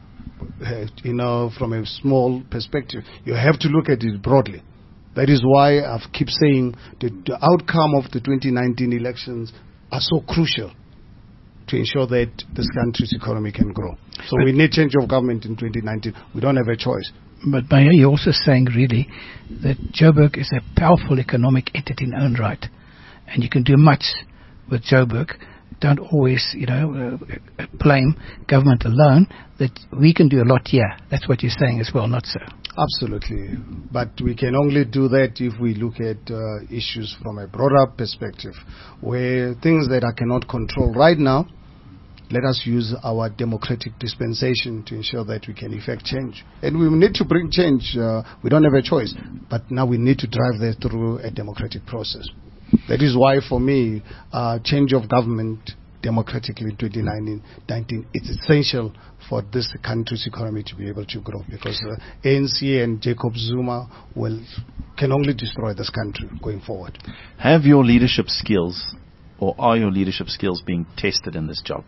uh, you know, from a small perspective. You have to look at it broadly. That is why I keep saying that the outcome of the twenty nineteen elections are so crucial to ensure that this country's economy can grow. So but we need change of government in twenty nineteen. We don't have a choice. But Mayor, you're also saying really that Joburg is a powerful economic entity in own right, and you can do much with Joburg. Don't always, you know, uh, blame government alone. That we can do a lot here. That's what you're saying as well, not so? Absolutely. But we can only do that if we look at uh, issues from a broader perspective, where things that I cannot control right now, let us use our democratic dispensation to ensure that we can effect change. And we need to bring change. Uh, we don't have a choice. But now we need to drive that through a democratic process. That is why, for me, uh, change of government democratically in twenty nineteen, it's essential for this country's economy to be able to grow. Because uh, A N C and Jacob Zuma will can only destroy this country going forward. Have your leadership skills, or are your leadership skills being tested in this job?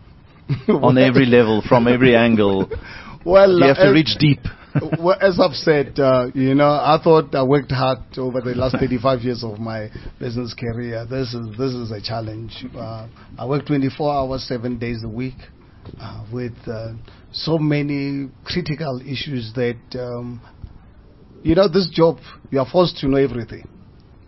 On every level, from every angle. Well, you have to uh, reach deep. Well, as I've said, uh, you know, I thought I worked hard over the last thirty-five years of my business career. This is this is a challenge. Uh, I work twenty-four hours, seven days a week, uh, with uh, so many critical issues that, um, you know, this job, you are forced to know everything.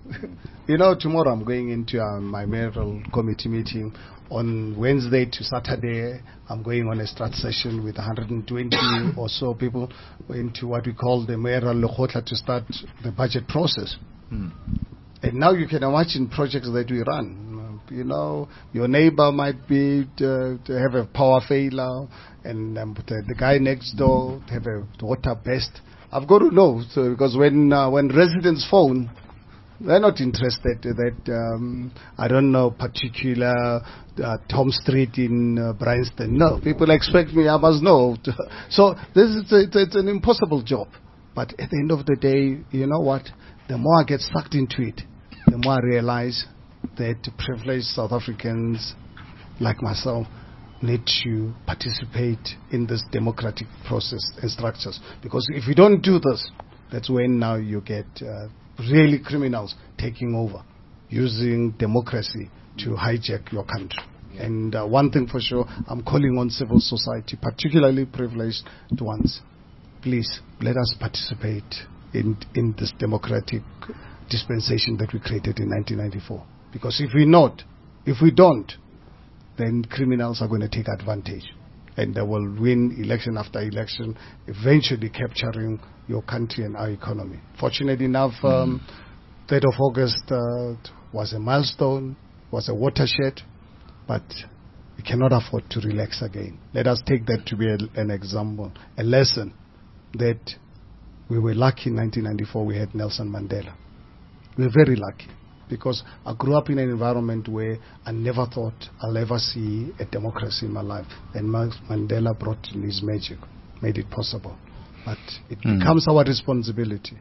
You know, tomorrow I'm going into uh, my mayoral committee meeting. On Wednesday to Saturday, I'm going on a strat session with one hundred twenty or so people into what we call the mayoral Lekgotla to start the budget process. Hmm. And now you can imagine projects that we run. You know, your neighbor might be to, to have a power failure, and um, the, the guy next door have a water burst. I've got to know, so because when uh, when residents phone, they're not interested that, um, I don't know, particular uh, Tom Street in uh, Bryanston. No, people expect me, I must know. So this is a, it's, it's an impossible job. But at the end of the day, you know what? The more I get sucked into it, the more I realize that privileged South Africans like myself need to participate in this democratic process and structures. Because if you don't do this, that's when now you get uh, really criminals taking over, using democracy to hijack your country. Yeah. And uh, one thing for sure, I'm calling on civil society, particularly privileged ones, please let us participate in in this democratic dispensation that we created in nineteen ninety-four. Because if we not, if we don't, then criminals are going to take advantage, and they will win election after election, eventually capturing your country and our economy. Fortunately enough, um, third of August uh, was a milestone, was a watershed, but we cannot afford to relax again. Let us take that to be a, an example, a lesson that we were lucky in nineteen ninety-four we had Nelson Mandela. We were very lucky because I grew up in an environment where I never thought I'll ever see a democracy in my life. And Mandela brought in his magic, made it possible. But it mm. becomes our responsibility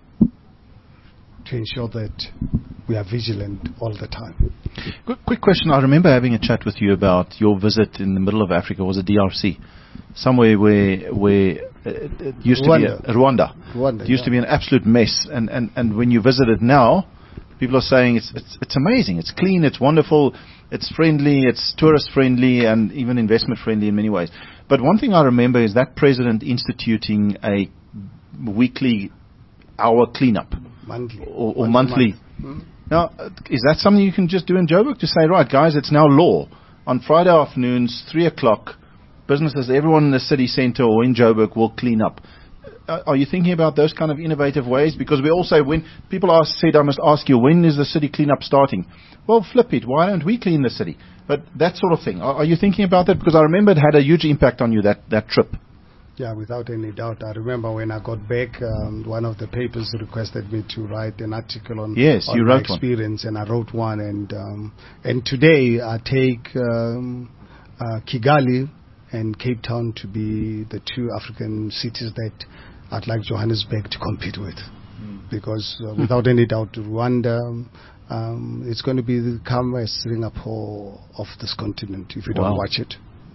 to ensure that we are vigilant all the time. Quick, quick question. I remember having a chat with you about your visit in the middle of Africa. Was it D R C? Somewhere where where it, it used Rwanda. to be a, Rwanda. Rwanda. It used yeah. to be an absolute mess. And, and, and when you visit it now, people are saying it's, it's it's amazing. It's clean. It's wonderful. It's friendly. It's tourist friendly and even investment friendly in many ways. But one thing I remember is that president instituting a weekly hour cleanup, monthly or, or monthly. Month. Hmm? Now, is that something you can just do in Joburg to say, right, guys, it's now law on Friday afternoons, three o'clock, businesses, everyone in the city centre or in Joburg will clean up. Are you thinking about those kind of innovative ways? Because we also, when people ask, said, I must ask you, when is the city cleanup starting? Well, flip it. Why don't we clean the city? But that sort of thing. Are, are you thinking about that? Because I remember it had a huge impact on you, that, that trip. Yeah, without any doubt. I remember when I got back, um, one of the papers requested me to write an article on, yes, on you my wrote experience, one. and I wrote one. And um, and today I take um, uh, Kigali and Cape Town to be the two African cities that I'd like Johannesburg to compete with. Mm. Because uh, without any doubt, Rwanda, um, it's going to become a Singapore of this continent if you wow. don't watch it.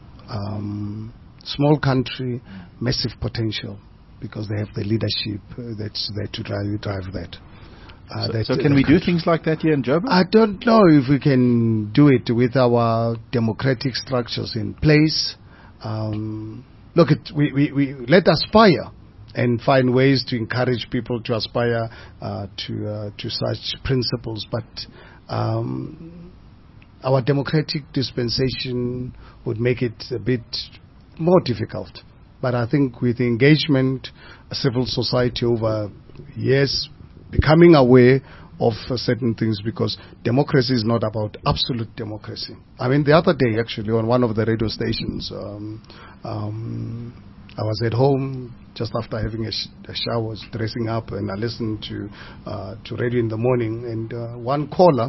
Um, small country, massive potential, because they have the leadership uh, that's there to drive, drive that. Uh, so, that so can uh, we do things like that here in Joburg? I don't know if we can do it with our democratic structures in place. Um, look, it, we, we, we let us aspire and find ways to encourage people to aspire uh, to uh, to such principles. But um, our democratic dispensation would make it a bit more difficult. But I think with engagement, civil society over years, becoming aware of uh, certain things, because democracy is not about absolute democracy. I mean, the other day, actually, on one of the radio stations, um, um, I was at home just after having a, sh- a shower, was dressing up, and I listened to uh, to radio in the morning, and uh, one caller,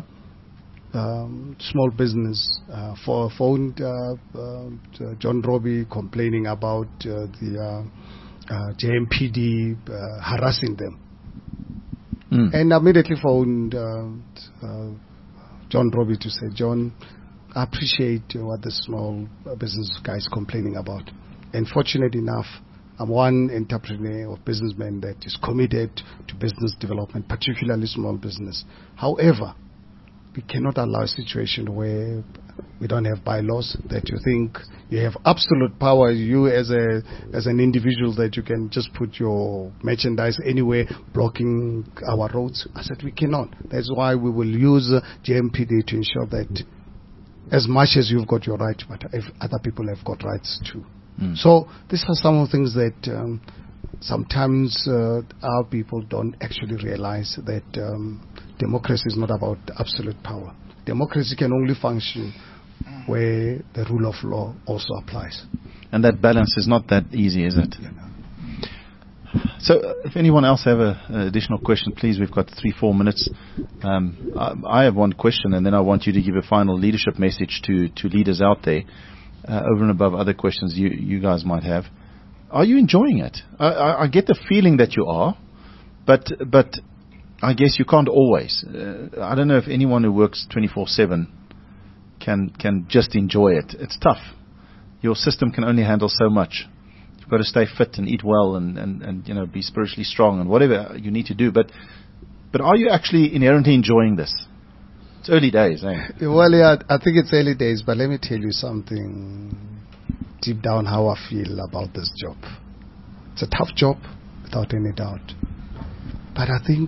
um, small business, uh, for phoned uh, uh, John Robbie complaining about uh, the uh, uh, J M P D uh, harassing them. Mm. And I immediately phoned uh, uh, John Robbie to say, John, I appreciate uh, what the small business guy is complaining about. And fortunate enough, I'm one entrepreneur or businessman that is committed to business development, particularly small business. However, we cannot allow a situation where We don't have bylaws that you think you have absolute power, you as a as an individual, that you can just put your merchandise anywhere blocking our roads. I said we cannot. That's why we will use uh, J M P D to ensure that as much as you've got your right, but if other people have got rights too. Mm. So these are some of the things that um, sometimes uh, our people don't actually realize, that um, democracy is not about absolute power. Democracy can only function where the rule of law also applies. And that balance is not that easy, is it? So uh, if anyone else have an additional question, please, we've got three, four minutes. Um, I, I have one question, and then I want you to give a final leadership message to, to leaders out there, uh, over and above other questions you, you guys might have. Are you enjoying it? I, I, I get the feeling that you are, but but I guess you can't always. Uh, I don't know if anyone who works twenty-four seven can can just enjoy it. It's tough. Your system can only handle so much. You've got to stay fit and eat well and, and, and you know be spiritually strong and whatever you need to do. But but are you actually inherently enjoying this? It's early days, eh? Well, yeah, I think it's early days, but let me tell you something deep down how I feel about this job. It's a tough job, without any doubt. But I think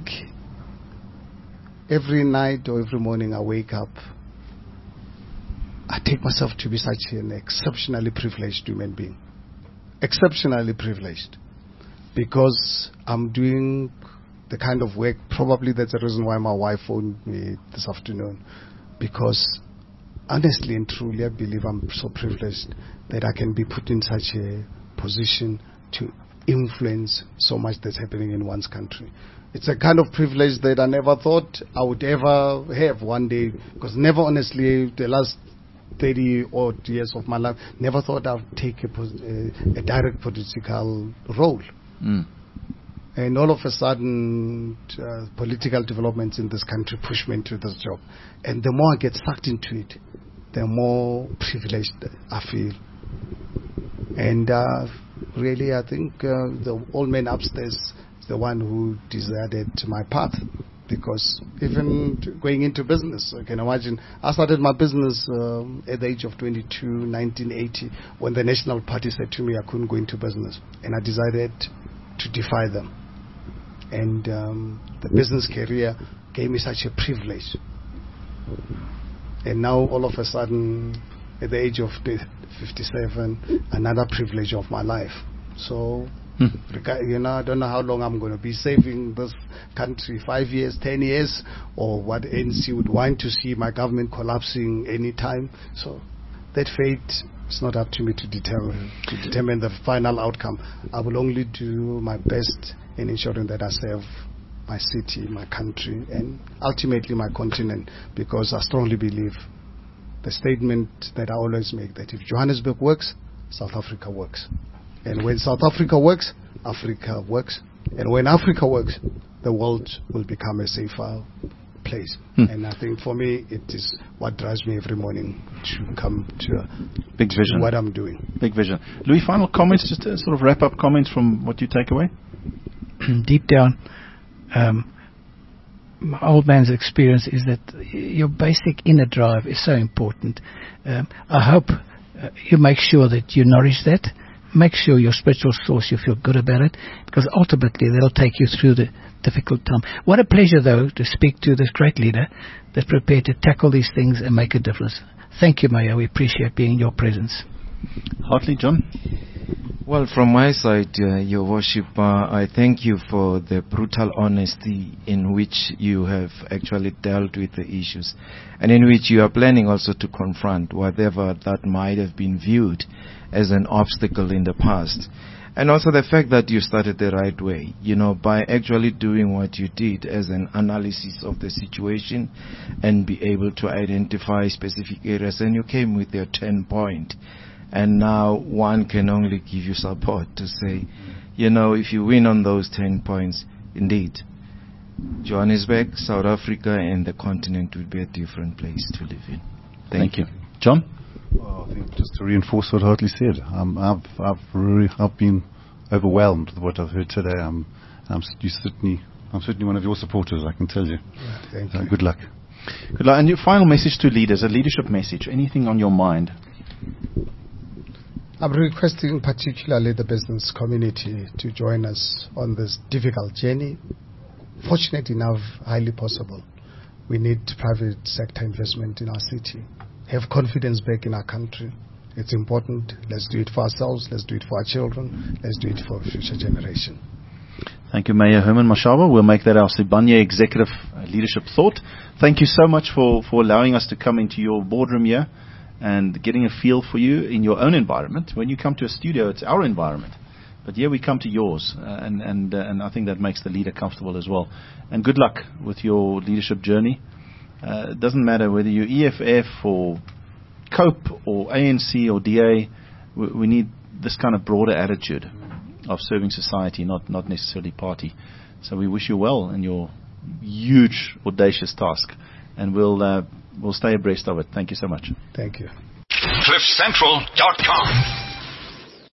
every night or every morning I wake up, I take myself to be such an exceptionally privileged human being. Exceptionally privileged. Because I'm doing the kind of work, probably that's the reason why my wife phoned me this afternoon. Because honestly and truly, I believe I'm so privileged that I can be put in such a position to influence so much that's happening in one's country. It's a kind of privilege that I never thought I would ever have one day. Because never, honestly, the last thirty odd years of my life, never thought I would take a, a, a direct political role. Mm. And all of a sudden, uh, political developments in this country push me into this job. And the more I get sucked into it, the more privileged I feel. And uh, really, I think uh, the old man upstairs is the one who decided my path. Because even t- going into business, I can imagine, I started my business um, at the age of twenty-two, nineteen eighty, when the National Party said to me I couldn't go into business. And I decided to defy them. And um, the business career gave me such a privilege. And now all of a sudden, at the age of fifty-seven, another privilege of my life. So, hmm. you know, I don't know how long I'm going to be saving this country, five years, ten years, or what N C would want to see my government collapsing any time. So that fate is not up to me to determine, to determine the final outcome. I will only do my best in ensuring that I serve my city, my country, and ultimately my continent, because I strongly believe the statement that I always make, that if Johannesburg works, South Africa works. And when South Africa works, Africa works. And when Africa works, the world will become a safer place. Hmm. And I think for me, it is what drives me every morning to come to uh, big vision. What I'm doing. Big vision. Louis, final comments, just to sort of wrap up comments from what you take away? Deep down, um, my old man's experience is that your basic inner drive is so important. Um, I hope uh, you make sure that you nourish that. Make sure your spiritual source, you feel good about it, because ultimately that'll take you through the difficult time. What a pleasure, though, to speak to this great leader that's prepared to tackle these things and make a difference. Thank you, Mayor. We appreciate being in your presence. Hartley, John? Well, from my side, uh, Your Worship, uh, I thank you for the brutal honesty in which you have actually dealt with the issues, and in which you are planning also to confront whatever that might have been viewed as an obstacle in the past. And also the fact that you started the right way, you know, by actually doing what you did as an analysis of the situation and be able to identify specific areas, and you came with your ten point. And now one can only give you support to say, you know, if you win on those ten points, indeed, Johannesburg, South Africa, and the continent will be a different place to live in. Thank, Thank you. John? Well, I think just to reinforce what Hartley said, um, I've I've really I've been overwhelmed with what I've heard today. I'm I'm you certainly I'm certainly one of your supporters, I can tell you. Thank so you. Good luck. Good luck. And your final message to leaders, a leadership message, anything on your mind? I'm requesting particularly the business community to join us on this difficult journey. Fortunate enough, highly possible. We need private sector investment in our city. Have confidence back in our country. It's important. Let's do it for ourselves. Let's do it for our children. Let's do it for future generation. Thank you, Mayor Herman Mashaba. We'll make that our Sibanye Executive Leadership Thought. Thank you so much for, for allowing us to come into your boardroom here and getting a feel for you in your own environment. When you come to a studio, it's our environment. But here we come to yours, uh, and and uh, and I think that makes the leader comfortable as well. And good luck with your leadership journey. Uh, it doesn't matter whether you're E F F or COPE or A N C or D A. We, we need this kind of broader attitude of serving society, not not necessarily party. So we wish you well in your huge, audacious task, and we'll uh, we'll stay abreast of it. Thank you so much. Thank you. cliff central dot com